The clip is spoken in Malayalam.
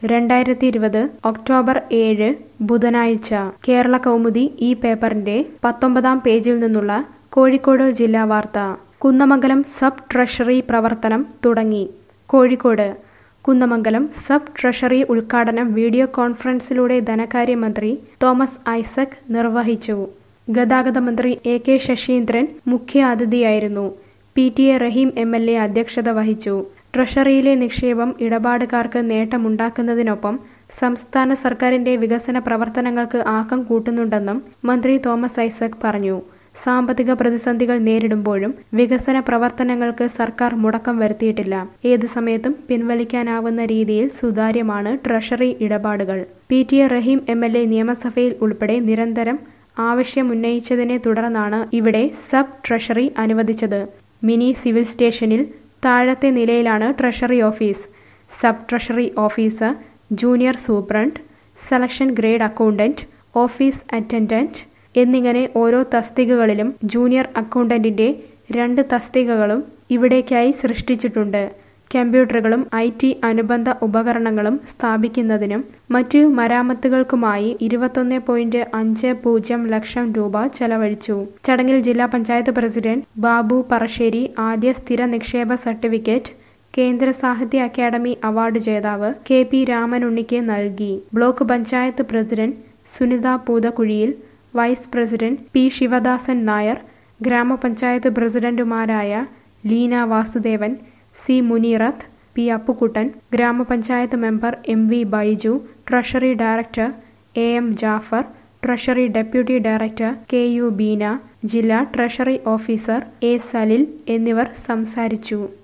2020 ഒക്ടോബർ 7 ബുധനാഴ്ച കേരള കൗമുദി ഈ പേപ്പറിന്റെ 19-ാം പേജിൽ നിന്നുള്ള കോഴിക്കോട് ജില്ലാ വാർത്ത. കുന്നമംഗലം സബ് ട്രഷറി പ്രവർത്തനം തുടങ്ങി. കോഴിക്കോട് കുന്നമംഗലം സബ് ട്രഷറി ഉദ്ഘാടനം വീഡിയോ കോൺഫറൻസിലൂടെ ധനകാര്യമന്ത്രി തോമസ് ഐസക് നിർവഹിച്ചു. ഗതാഗത മന്ത്രി എ.കെ. ശശീന്ദ്രൻ മുഖ്യ അതിഥിയായിരുന്നു. പി.ടി.എ. റഹീം എം.എൽ.എ. അധ്യക്ഷത വഹിച്ചു. ട്രഷറിയിലെ നിക്ഷേപം ഇടപാടുകാർക്ക് നേട്ടമുണ്ടാക്കുന്നതിനൊപ്പം സംസ്ഥാന സർക്കാരിന്റെ വികസന പ്രവർത്തനങ്ങൾക്ക് ആക്കം കൂട്ടുന്നുണ്ടെന്നും മന്ത്രി തോമസ് ഐസക് പറഞ്ഞു. സാമ്പത്തിക പ്രതിസന്ധികൾ നേരിടുമ്പോഴും വികസന പ്രവർത്തനങ്ങൾക്ക് സർക്കാർ മുടക്കം വരുത്തിയിട്ടില്ല. ഏത് സമയത്തും പിൻവലിക്കാനാവുന്ന രീതിയിൽ സുതാര്യമാണ് ട്രഷറി ഇടപാടുകൾ. പി.ടി.എ. റഹീം എം.എൽ.എ. നിയമസഭയിൽ ഉൾപ്പെടെ നിരന്തരം ആവശ്യമുന്നയിച്ചതിനെ തുടർന്നാണ് ഇവിടെ സബ് ട്രഷറി അനുവദിച്ചത്. മിനി സിവിൽ സ്റ്റേഷനിൽ താഴത്തെ നിലയിലാണ് treasury office. Sub treasury officer, junior superintendent, selection grade accountant, office attendant എന്നിങ്ങനെ ഓരോ തസ്തികകളിലും ജൂനിയർ അക്കൗണ്ടന്റിന്റെ 2 തസ്തികകളും ഇവിടേക്കായി സൃഷ്ടിച്ചിട്ടുണ്ട്. കമ്പ്യൂട്ടറുകളും IT അനുബന്ധ ഉപകരണങ്ങളും സ്ഥാപിക്കുന്നതിനും മറ്റു മരാമത്തുകൾക്കുമായി 21.50 ലക്ഷം രൂപ ചെലവഴിച്ചു. ചടങ്ങിൽ ജില്ലാ പഞ്ചായത്ത് പ്രസിഡന്റ് ബാബു പറശ്ശേരി ആദ്യ സ്ഥിര നിക്ഷേപ സർട്ടിഫിക്കറ്റ് കേന്ദ്ര സാഹിത്യ അക്കാദമി അവാർഡ് ജേതാവ് K.P. രാമനുണ്ണിക്ക് നൽകി. Block panchayat president Sunitha Poothakuzhiyil, vice president P. Sivadasan Nair, ഗ്രാമപഞ്ചായത്ത് പ്രസിഡന്റുമാരായ ലീന വാസുദേവൻ, C. മുനീറത്ത്, P. അപ്പുക്കുട്ടൻ, ഗ്രാമപഞ്ചായത്ത് member M.V. Baiju, treasury director A.M. Jafar, treasury deputy director K.U. Beena, ജില്ലാ ട്രഷറി ഓഫീസർ A. സലിൽ എന്നിവർ സംസാരിച്ചു.